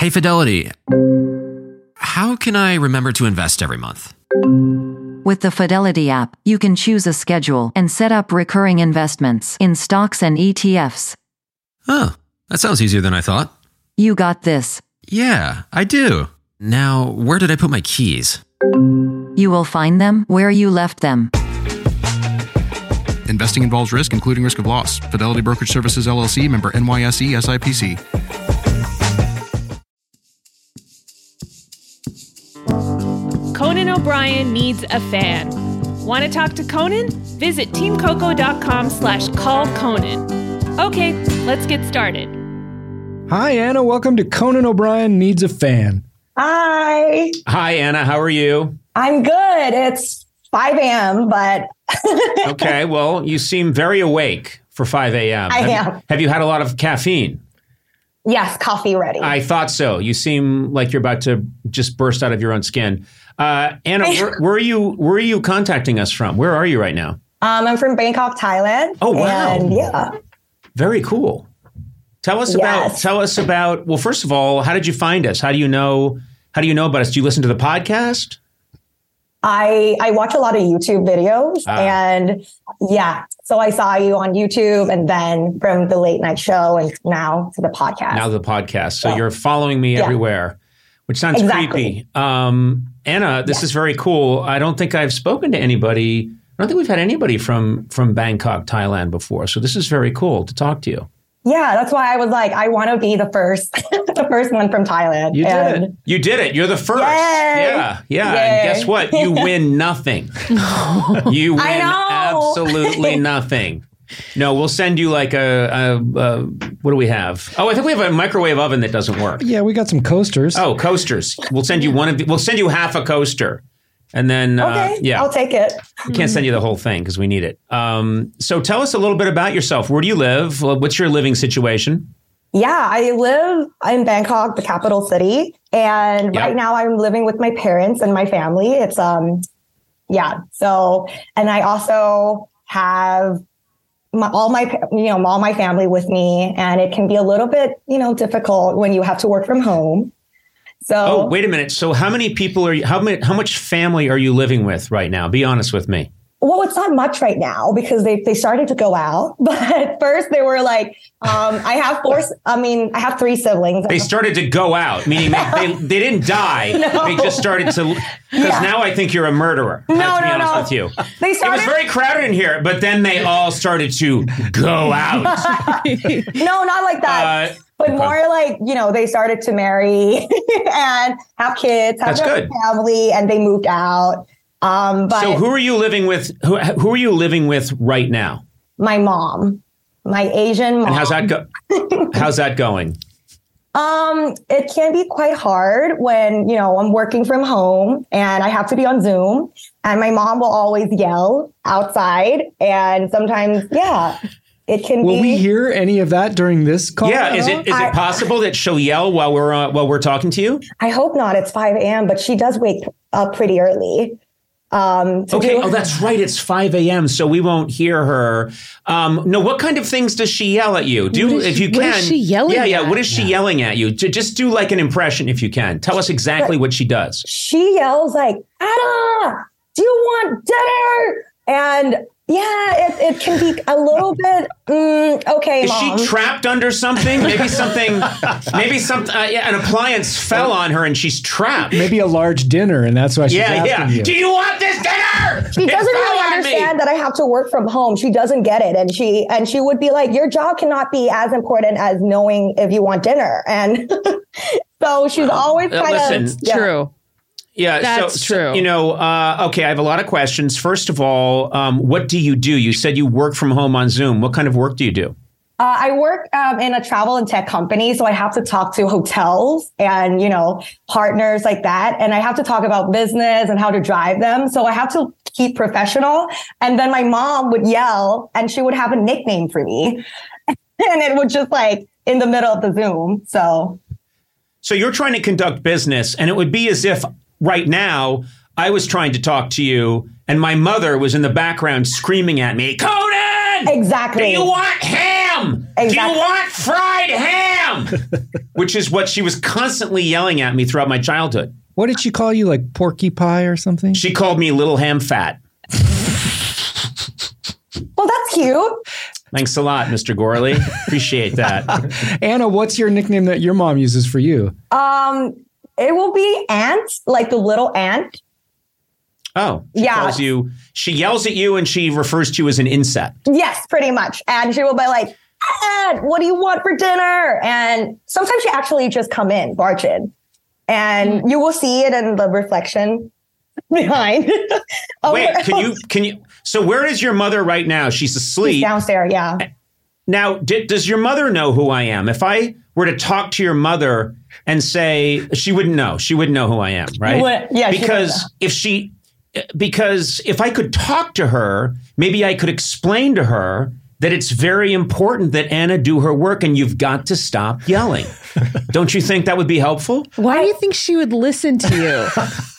Hey, Fidelity. How can I remember to invest every month? With the Fidelity app, you can choose a schedule and set up recurring investments in stocks and ETFs. Oh, that sounds easier than I thought. You got this. Yeah, I do. Now, where did I put my keys? You will find them where you left them. Investing involves risk, including risk of loss. Fidelity Brokerage Services, LLC, member NYSE, SIPC. Conan O'Brien needs a fan. Want to talk to Conan? Visit teamcoco.com/callconan. Okay, let's get started. Hi, Anna. Welcome to Conan O'Brien Needs a Fan. Hi. Hi, Anna. How are you? I'm good. It's 5 a.m., but... Okay, well, you seem very awake for 5 a.m. I am. Have you had a lot of caffeine? Yes, coffee ready. I thought so. You seem like you're about to just burst out of your own skin. Anna, where are you contacting us from? Where are you right now? I'm from Bangkok, Thailand. Oh, wow. And yeah. Very cool. Tell us about, well, first of all, how did you find us? How do you know about us? Do you listen to the podcast? I watch a lot of YouTube videos and so I saw you on YouTube and then from the late night show and now to the podcast. So you're following me everywhere, which sounds creepy. Anna, this is very cool. I don't think I've spoken to anybody. I don't think we've had anybody from Bangkok, Thailand before. So this is very cool to talk to you. Yeah, that's why I was like, I want to be the first, the first one from Thailand. You did it. You're the first. Yay! Yeah. Yay. And guess what? You win nothing. You win absolutely nothing. No, we'll send you like a what do we have? Oh, I think we have a microwave oven that doesn't work. Yeah, we got some coasters. Oh, coasters. We'll send you we'll send you half a coaster. And then, I'll take it. We can't send you the whole thing because we need it. So tell us a little bit about yourself. Where do you live? What's your living situation? Yeah, I live in Bangkok, the capital city. And right now I'm living with my parents and my family. It's, and I also have all my family with me. And it can be a little bit, difficult when you have to work from home. So, wait a minute. So how many people how much family are you living with right now? Be honest with me. Well, it's not much right now because they started to go out. But first they were like, I have 3 siblings. They started to go out, meaning they didn't die. No. They just started to, because now I think you're a murderer. No, to be honest with you. It was very crowded in here, but then they all started to go out. No, not like that. But more like, they started to marry and have kids, have their own family, and they moved out. So who are you living with? Who are you living with right now? My mom, my Asian mom. And how's that going? It can be quite hard when, I'm working from home and I have to be on Zoom and my mom will always yell outside and sometimes, it can Will we hear any of that during this call? Yeah, is it possible that she'll yell while we're talking to you? I hope not. It's 5 a.m., but she does wake up pretty early. That's right. It's 5 a.m., so we won't hear her. No, what kind of things does she yell at you? What is she yelling at? What is she yelling at you? Just do like an impression if you can. Tell us exactly what she does. She yells like, Anna, do you want dinner? And it can be a little bit, okay, Is Mom. she trapped under something? Maybe an appliance fell on her and she's trapped. Maybe a large dinner, and that's why she's asking you. Do you want this dinner? She doesn't really understand that I have to work from home. She doesn't get it. And she would be like, your job cannot be as important as knowing if you want dinner. And so she's always kind of... True. Yeah, that's true. Okay, I have a lot of questions. First of all, what do you do? You said you work from home on Zoom. What kind of work do you do? I work in a travel and tech company, so I have to talk to hotels and, partners like that. And I have to talk about business and how to drive them. So I have to keep professional. And then my mom would yell and she would have a nickname for me. And it would just like in the middle of the Zoom. So you're trying to conduct business and it would be as if right now, I was trying to talk to you, and my mother was in the background screaming at me, Conan! Exactly. Do you want ham? Exactly. Do you want fried ham? Mom, which is what she was constantly yelling at me throughout my childhood. What did she call you? Like Porky Pie or something? She called me Little Ham Fat. Well, that's cute. Thanks a lot, Mr. Gorley. Appreciate that. Anna, what's your nickname that your mom uses for you? It will be Ant, like the little ant. Oh, yeah. She yells at you and she refers to you as an insect. Yes, pretty much. And she will be like, Ant, what do you want for dinner? And sometimes she actually just barge in. And you will see it in the reflection behind. Wait, can you? So where is your mother right now? She's asleep. She's downstairs, yeah. Now, does your mother know who I am? If I were to talk to your mother and say, she wouldn't know. She wouldn't know who I am, right? Yeah, because if I could talk to her, maybe I could explain to her that it's very important that Anna do her work and you've got to stop yelling. Don't you think that would be helpful? Why do you think she would listen to you?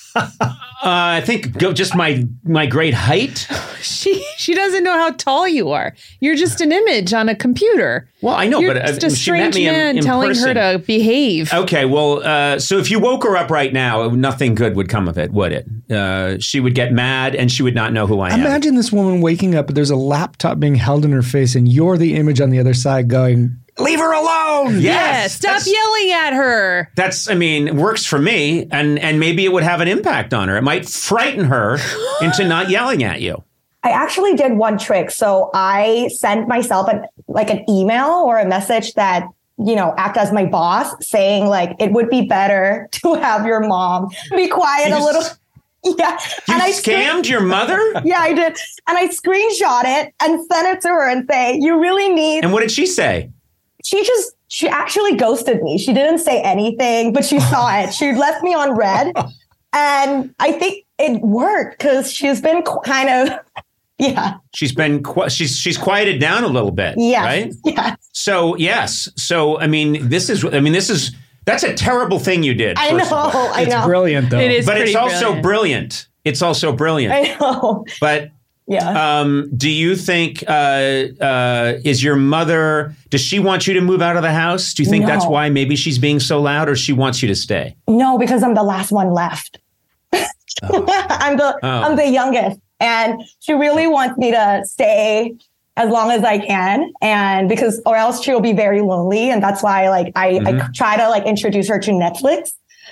I think just my great height. She doesn't know how tall you are. You're just an image on a computer. Well, I know, You're but just a she met strange me man in telling person. her to behave. Okay, well, so if you woke her up right now, nothing good would come of it, would it? She would get mad and she would not know who I am. Imagine this woman waking up, there's a laptop being held in her face, and you're the image on the other side going, leave her alone! Yes, Stop yelling at her. It works for me, and maybe it would have an impact on her. It might frighten her into not yelling at you. I actually did one trick. So I sent myself an email or a message that, act as my boss, saying like, it would be better to have your mom be quiet a little. Yeah. You scammed your mother? Yeah, I did. And I screenshot it and sent it to her and say, you really need. And what did she say? She actually ghosted me. She didn't say anything, but she saw it. She left me on red. And I think it worked because she's been kind of, yeah. She's she's quieted down a little bit. Yeah. Right? Yeah. So, yes. So, that's a terrible thing you did. I know. It's brilliant, though. It is, but it's also brilliant. It's also brilliant. I know. But yeah. Do you think is your mother? Does she want you to move out of the house? Do you think that's why maybe she's being so loud, or she wants you to stay? No, because I'm the last one left. I'm the youngest, and she really wants me to stay as long as I can, and or else she'll be very lonely, and that's why I try to introduce her to Netflix.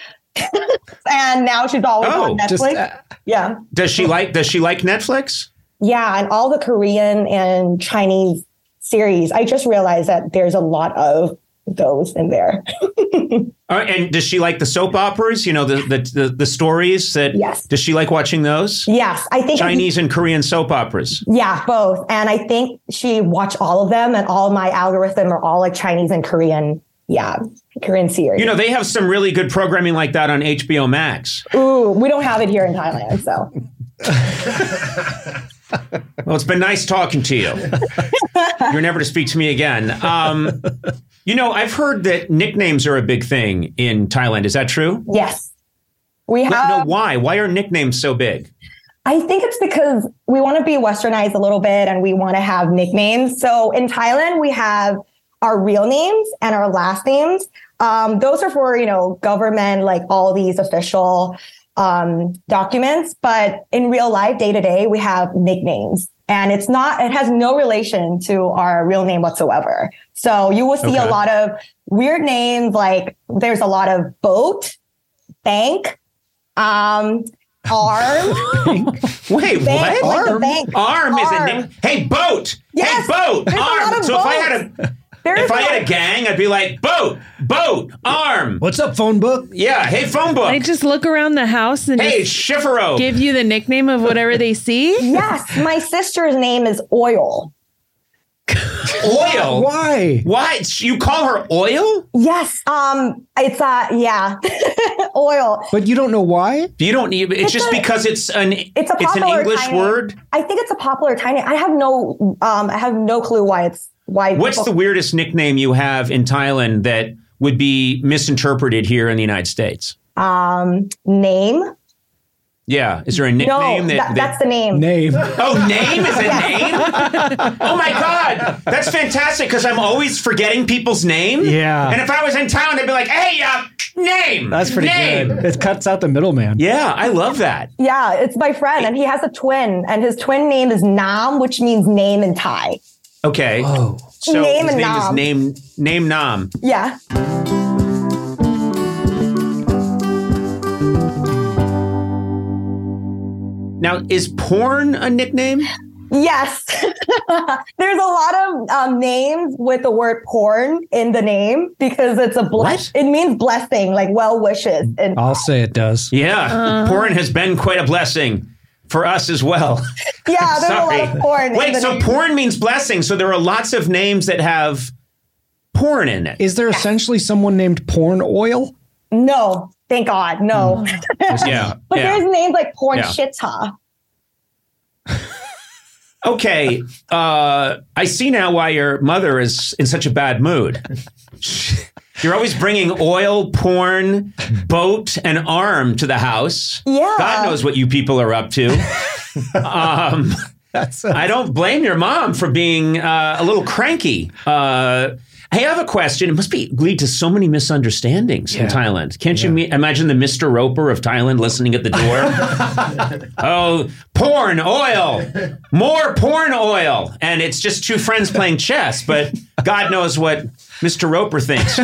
And now she's always on Netflix. Yeah. Does she like Netflix? Yeah, and all the Korean and Chinese series. I just realized that there's a lot of those in there. And does she like the soap operas? The stories that. Yes. Does she like watching those? Yes, I think Chinese and Korean soap operas. Yeah, both. And I think she watched all of them, and all my algorithm are all Chinese and Korean. Yeah, Korean series. They have some really good programming like that on HBO Max. Ooh, we don't have it here in Thailand, so. Well, it's been nice talking to you. You're never to speak to me again. I've heard that nicknames are a big thing in Thailand. Is that true? Yes. We have. No, why? Why are nicknames so big? I think it's because we want to be westernized a little bit and we want to have nicknames. So in Thailand, we have our real names and our last names. Those are for, government, all these official documents. But in real life, day to day, we have nicknames, and it has no relation to our real name whatsoever. So you will see a lot of weird names. There's a lot of boat, bank, arm. Wait, bank, what? Arm is a name. Hey, boat. Yes, hey, boat. Arm. So if I had a gang, I'd be like, boat, arm. What's up, phone book? Yeah, hey, phone book. They just look around the house and Shifero. Give you the nickname of whatever they see? Yes, my sister's name is Oil. Oil? Why? Why? You call her Oil? Yes. It's yeah. Oil. But you don't know why? You don't need it's just because it's an English word? I think it's a popular Thai name. I have no clue why What's the weirdest nickname you have in Thailand that would be misinterpreted here in the United States? Name. Yeah. Is there a nickname? That's the name. Name. Oh, name is a name? Oh my God. That's fantastic because I'm always forgetting people's name. Yeah. And if I was in town, I'd be like, hey, name. That's pretty good. It cuts out the middleman. Yeah, I love that. Yeah, it's my friend, and he has a twin, and his twin name is Nam, which means name in Thai. Okay. Oh. So Name his and name Nam. is Name Nam. Yeah. Now, is porn a nickname? Yes. There's a lot of names with the word porn in the name because it's What? It means blessing, like well wishes. And I'll say it does. Yeah. Porn has been quite a blessing for us as well. yeah, there's a Sorry. lot of porn. in Wait, the so name. porn means blessing. So there are lots of names that have porn in it. Is there essentially someone named Porn Oil? No, thank God, no. Yeah. But yeah. there's names like Porn Yeah. Shita. Okay. I see now why your mother is in such a bad mood. You're always bringing oil, porn, boat, and arm to the house. Yeah. God knows what you people are up to. I don't blame your mom for being a little cranky. Hey, I have a question. It must lead to so many misunderstandings in Thailand. Can't you imagine the Mr. Roper of Thailand listening at the door? Oh, porn, oil, more porn oil. And it's just two friends playing chess, but God knows what Mr. Roper thinks.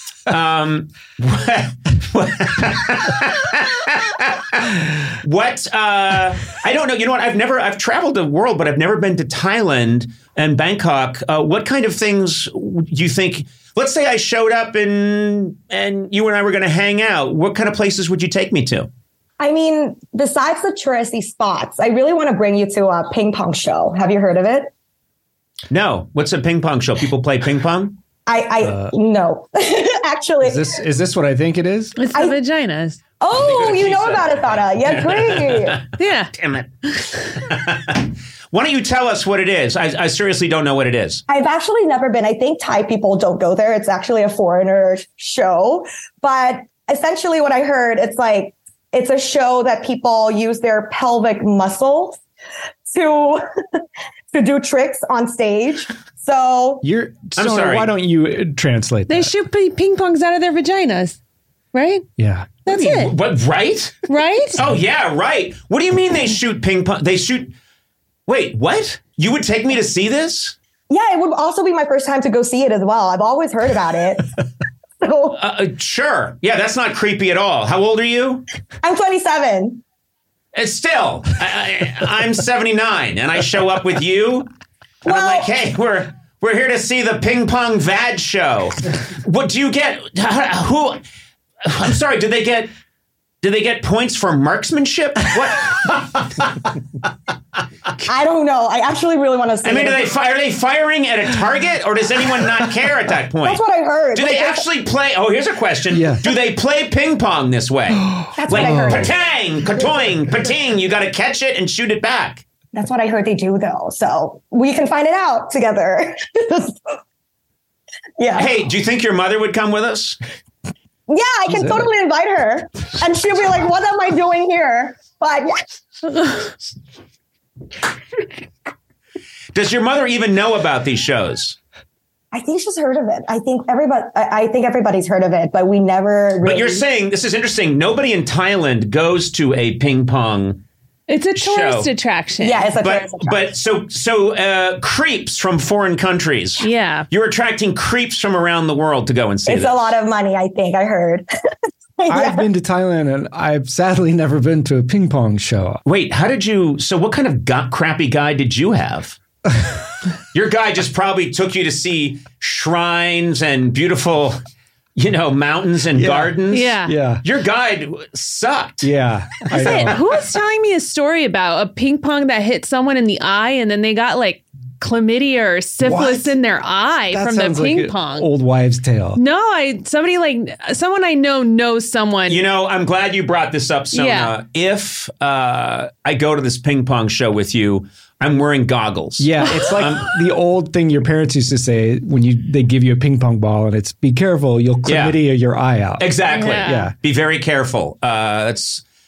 I don't know. You know what? I've traveled the world, but I've never been to Thailand and Bangkok. What kind of things do you think, let's say I showed up and you and I were going to hang out. What kind of places would you take me to? I mean, besides the touristy spots, I really want to bring you to a ping pong show. Have you heard of it? No. What's a ping pong show? People play ping pong? No, actually. Is this what I think it is? It's the vaginas. Oh, you know about it, Thada. Yes, great. Yeah. Damn it. Why don't you tell us what it is? I seriously don't know what it is. I've actually never been. I think Thai people don't go there. It's actually a foreigner show. But essentially what I heard, it's a show that people use their pelvic muscles to do tricks on stage. So I'm sorry. Why don't you translate They that? shoot ping pongs out of their vaginas, right? Yeah. That's it, What, right? right? Oh, yeah, right. What do you mean they shoot ping pong? Wait, what? You would take me to see this? yeah, it would also be my first time to go see it as well. I've always heard about it. So Sure. Yeah, that's not creepy at all. How old are you? I'm 27. Still, I'm 79 and I show up with you. And I'm like, hey, we're here to see the ping pong vag show. What do you get? Who? I'm sorry. Did they get points for marksmanship? What? I don't know. I actually really want to see I mean, it. are they firing at a target, or does anyone not care at that point? That's what I heard. Do they actually play? Oh, here's a question. Yeah. Do they play ping pong this way? That's what I heard. Patang, katoing, pating. You got to catch it and shoot it back. That's what I heard they do, though. So we can find it out together. Yeah. Hey, do you think your mother would come with us? Yeah, I can totally invite her. And she'll be like, what am I doing here? But Does your mother even know about these shows? I think she's heard of it. I think everybody's heard of it, but we never really. But you're saying, this is interesting, nobody in Thailand goes to a ping pong. It's a tourist show. attraction. Yeah, it's a tourist attraction. But so creeps from foreign countries. Yeah. You're attracting creeps from around the world to go and see It's this. a lot of money, I think. I heard. I've been to Thailand and I've sadly never been to a ping pong show. Wait, so what kind of crappy guy did you have? Your guy just probably took you to see shrines and beautiful, mountains and gardens. Yeah. Yeah. Your guide sucked. Yeah. I know. Who was telling me a story about a ping pong that hit someone in the eye and then they got like chlamydia or syphilis What? in their eye That from the sounds ping like an pong? old wives' tale. No, someone I know knows someone. I'm glad you brought this up, Sona. Yeah. If I go to this ping pong show with you, I'm wearing goggles. Yeah, it's like the old thing your parents used to say when they give you a ping pong ball and it's be careful, you'll chlamydia your eye out. Exactly. Yeah. Yeah. Be very careful. That's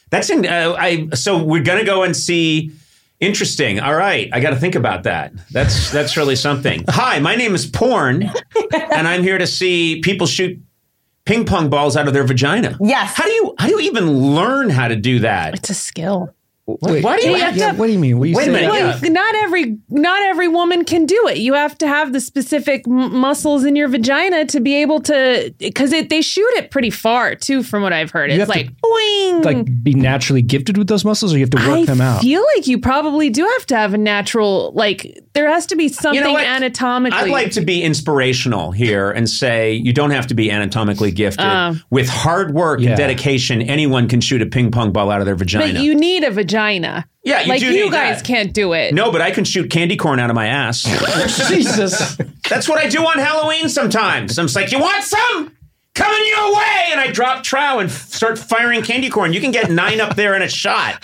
That's so we're going to go and see. Interesting. All right. I got to think about that. That's really something. Hi, my name is Porn, and I'm here to see people shoot ping pong balls out of their vagina. Yes. How do you even learn how to do that? It's a skill. Wait, Why do you have to? what do you mean? What you Wait a minute. Well, Yeah. not every woman can do it. You have to have the specific muscles in your vagina to be able to, because they shoot it pretty far too, from what I've heard. You It's have like to, boing. Like be naturally gifted with those muscles, or you have to work them out? I feel like you probably do have to have a natural, like there has to be something what? anatomically. I'd like to be inspirational here and say you don't have to be anatomically gifted. With hard work and dedication, anyone can shoot a ping pong ball out of their vagina. But you need a vagina. Yeah, you like do you need guys that. can't do it. No, but I can shoot candy corn out of my ass. Jesus. That's what I do on Halloween sometimes. I'm just like, you want some? Coming your way! And I drop trow and start firing candy corn. You can get 9 up there in a shot.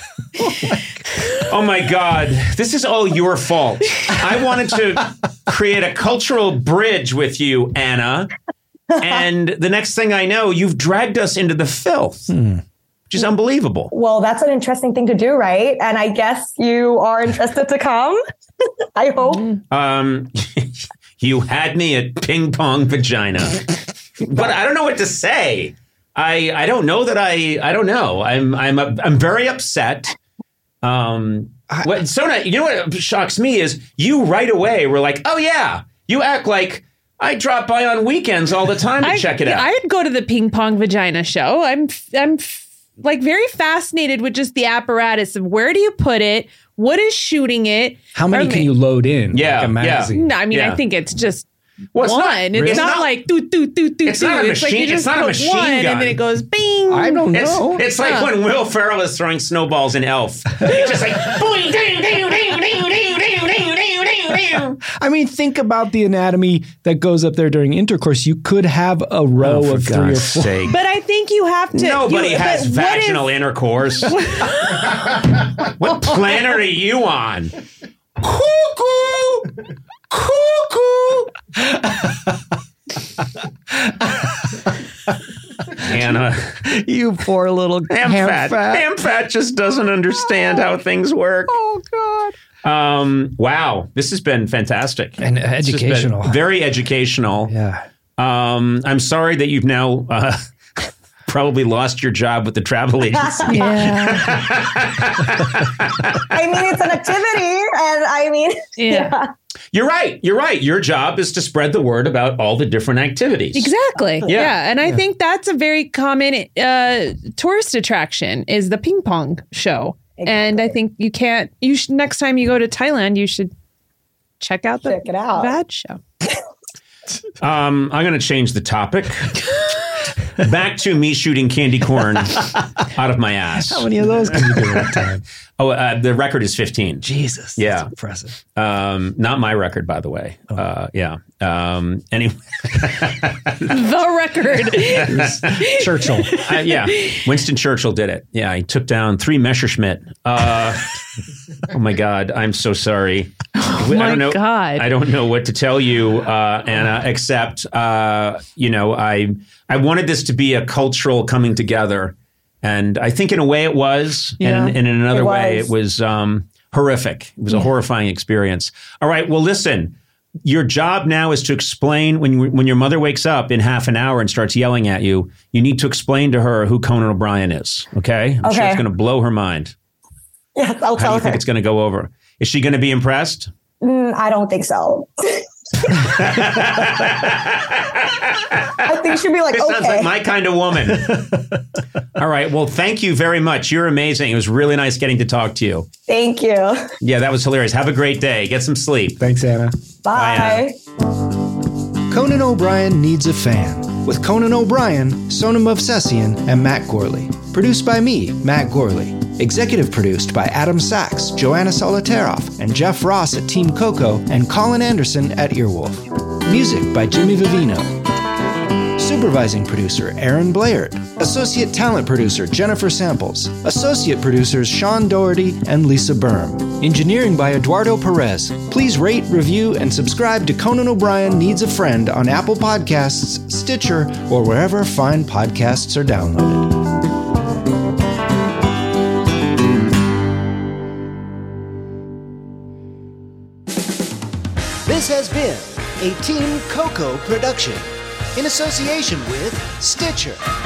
Oh my God. This is all your fault. I wanted to create a cultural bridge with you, Anna. And the next thing I know, you've dragged us into the filth. Which is unbelievable. Well, that's an interesting thing to do, right? And I guess you are interested to come. I hope. You had me at ping pong vagina, but I don't know what to say. I don't know that I don't know. I'm very upset. Sona, you know what shocks me is you right away were like, oh yeah, you act like I drop by on weekends all the time to check it out. I'd go to the ping pong vagina show. I'm like very fascinated with just the apparatus of where do you put it? What is shooting it? How many can you load in? Yeah, like a magazine? No, I mean, I think it's just Well, it's one. not- It's really? not It's not- like do. It's not a It's like machine- you just it's not a put machine one gun. and then it goes bing. I don't know. It's like when Will Ferrell is throwing snowballs in Elf. It's just like boing, ding, ding, ding, ding, ding, ding, ding, ding, ding. I mean, think about the anatomy that goes up there during intercourse. You could have a row of 3 or 4. But I think you have to. Nobody has but what vaginal if- intercourse. What planet are you on? Cuckoo! Cuckoo! Anna. You poor little Ham fat just doesn't understand how things work. Oh, God. Wow. This has been fantastic. And This has been educational. very educational. Yeah. I'm sorry that you've now probably lost your job with the travel agency. Yeah. I mean, it's an activity. And I mean, Yeah. You're right. You're right. Your job is to spread the word about all the different activities. Exactly. Yeah. And I think that's a very common tourist attraction is the ping pong show. And I think next time you go to Thailand, you should check out the it out. VAD show. I'm going to change the topic. Back to me shooting candy corn out of my ass. How many of those can you do at a time? Oh, the record is 15. Jesus. Yeah. That's impressive. Not my record, by the way. Yeah. Anyway. The record. Churchill. Yeah. Winston Churchill did it. Yeah. He took down 3 Messerschmitt. Oh my God. I'm so sorry. I don't know. God. I don't know what to tell you, Anna, except, I wanted this to be a cultural coming together. And I think in a way it was. Yeah. And in another way was. it was horrific. It was a horrifying experience. All right. Well, listen. Your job now is to explain when your mother wakes up in half an hour and starts yelling at you, you need to explain to her who Conan O'Brien is. Okay? I'm sure it's going to blow her mind. yes, I'll How do tell you think her. it's going to go over? Is she going to be impressed? I don't think so. I think she'd be like, This sounds okay. like my kind of woman. All right. Well, thank you very much. You're amazing. It was really nice getting to talk to you. Thank you. Yeah, that was hilarious. Have a great day. Get some sleep. Thanks, Anna. Bye. Conan O'Brien Needs a Fan with Conan O'Brien, Sonam Movsesian, and Matt Gorley. Produced by me, Matt Gorley. Executive produced by Adam Sachs, Joanna Solitaroff, and Jeff Ross at Team Coco, and Colin Anderson at Earwolf. Music by Jimmy Vivino. Supervising producer Aaron Blaird. Associate talent producer Jennifer Samples. Associate producers Sean Doherty and Lisa Berm. Engineering by Eduardo Perez. Please rate, review, and subscribe to Conan O'Brien Needs a Friend on Apple Podcasts, Stitcher, or wherever fine podcasts are downloaded. This has been a Team Coco production in association with Stitcher.